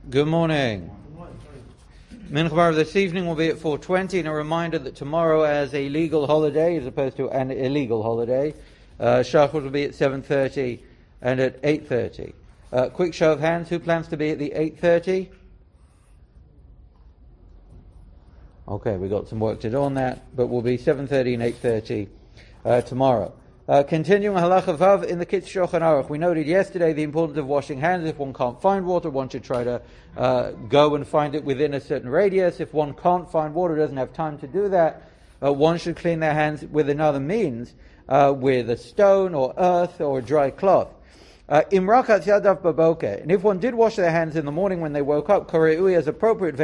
Good morning. Mincha this evening will be at 4:20, and a reminder that tomorrow, as a legal holiday as opposed to an illegal holiday, Shachar will be at 7:30 and at 8:30. Quick show of hands, who plans to be at the 8:30? Okay, we've got some work to do on that, but we'll be 7:30 and 8:30 tomorrow. Continuing Halacha Vav in the Kitz Shulchan Aruch, we noted yesterday the importance of washing hands. If one can't find water, one should try to go and find it within a certain radius. If one can't find water, doesn't have time to do that, one should clean their hands with another means, with a stone or earth or a dry cloth. Imrachat yadav baboker, and if one did wash their hands in the morning when they woke up, koreui as appropriate,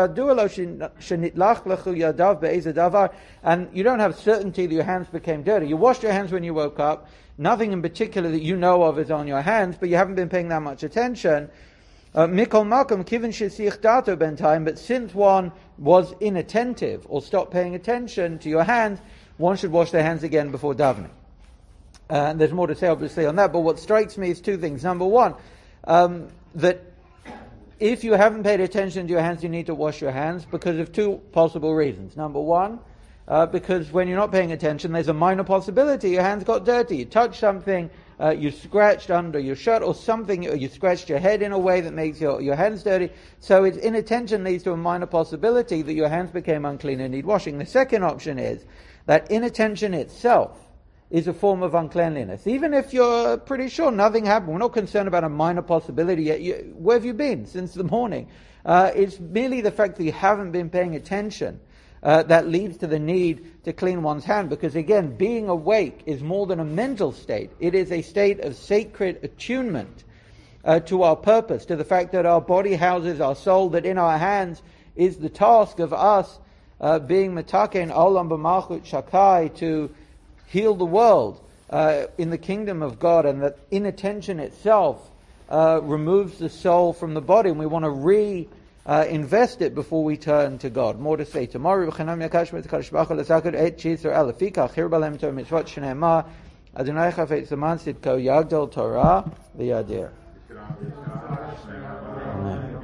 and you don't have certainty that your hands became dirty. You washed your hands when you woke up, nothing in particular that you know of is on your hands, but you haven't been paying that much attention. Mikol makom kivin shesich dato ben time, but since one was inattentive or stopped paying attention to your hands, one should wash their hands again before davening. And there's more to say, obviously, on that, but what strikes me is two things. Number one, that if you haven't paid attention to your hands, you need to wash your hands because of two possible reasons. Number one, because when you're not paying attention, there's a minor possibility your hands got dirty. You touched something, you scratched under your shirt or something, or you scratched your head in a way that makes your hands dirty. So its inattention leads to a minor possibility that your hands became unclean and need washing. The second option is that inattention itself is a form of uncleanliness. Even if you're pretty sure nothing happened, we're not concerned about a minor possibility yet. Where have you been since the morning? It's merely the fact that you haven't been paying attention that leads to the need to clean one's hand. Because again, being awake is more than a mental state. It is a state of sacred attunement to our purpose, to the fact that our body houses our soul, that in our hands is the task of us being metaken olam b'malchut shakai, to heal the world in the kingdom of God, and that inattention itself removes the soul from the body, and we want to reinvest it before we turn to God. More to say tomorrow. Adonai chafetz zaman sidko yagdol Torah v'yadir.